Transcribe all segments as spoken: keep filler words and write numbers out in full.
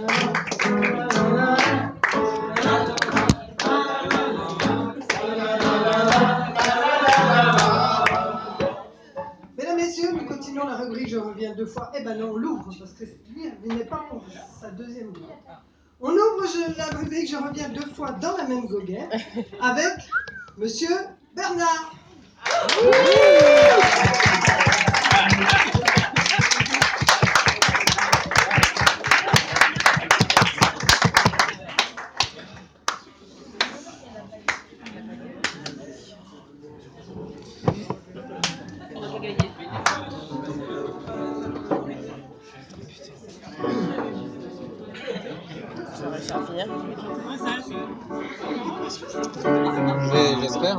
Mesdames, Messieurs, nous continuons la rubrique Je reviens deux fois. Eh ben non, on l'ouvre, parce que lui, il n'est pas pour sa deuxième voix. On ouvre je, la rubrique Je reviens deux fois dans la même goguette avec Monsieur Bernard. Mais j'espère.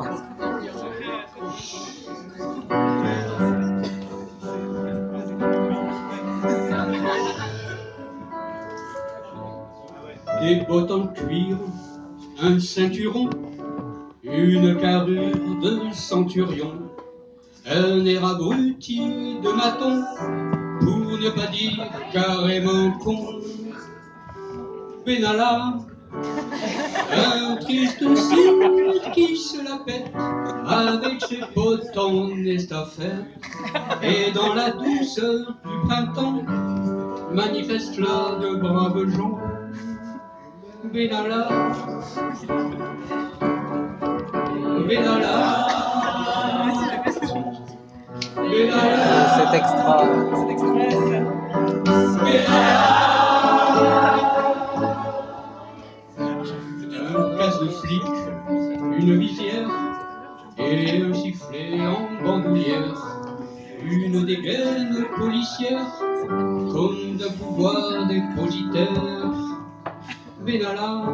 Des bottes en cuir, un ceinturon, une carrure de centurion, un air abruti de maton, pour ne pas dire carrément con. Benalla, un triste cire qui se la pète avec ses potes en estafette, et dans la douceur du printemps manifeste là de braves gens. Benalla, Benalla, Benalla, C'est extra. Un casse de flic, une visière et un sifflet en bandoulière, une dégaine policière comme d'un pouvoir dépositaire. Benalla,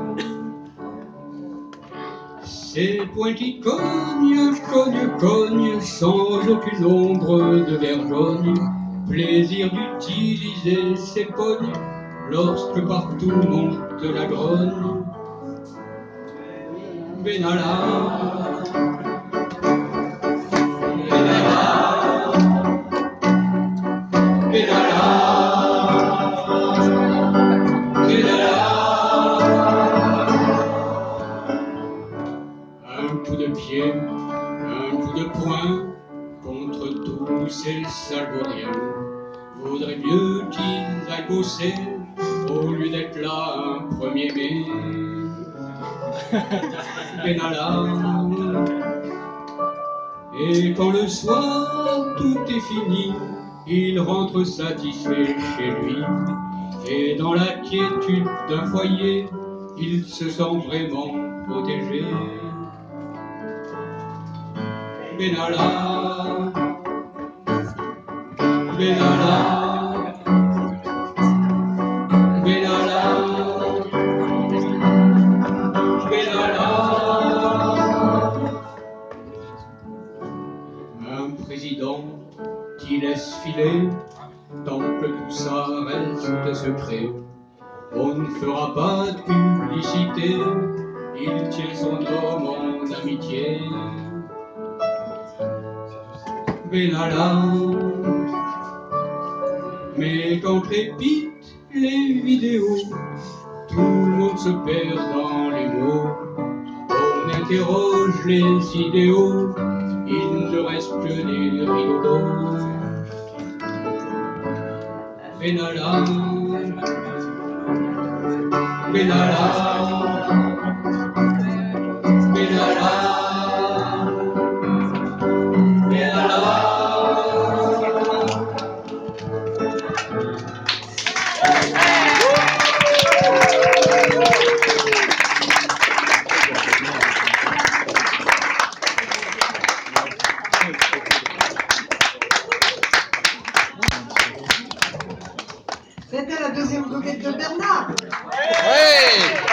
ces poings qui cognent, cognent, cognent sans aucune ombre de vergogne, plaisir d'utiliser ces pognes lorsque partout monte la grogne. Benalla, Benalla, Benalla, Benalla. Un coup de pied, un coup de poing contre tous ces salgoriens vaudrait mieux qu'ils aillent bosser au lieu d'être là un premier mai. Benalla. Et quand le soir tout est fini, il rentre satisfait chez lui. Et dans la quiétude d'un foyer, il se sent vraiment protégé. Benalla, Benalla, Benalla, Benalla. Un président qui laisse filer tant que tout ça reste secret. On ne fera pas de publicité, il tient son homme en amitié. Benalla. Mais quand crépitent les vidéos, tout le monde se perd dans les mots. On interroge les idéaux, il ne reste que des rigolos. Benalla, Benalla, Benalla, Benalla. C'était la deuxième goguette de Bernard. Ouais.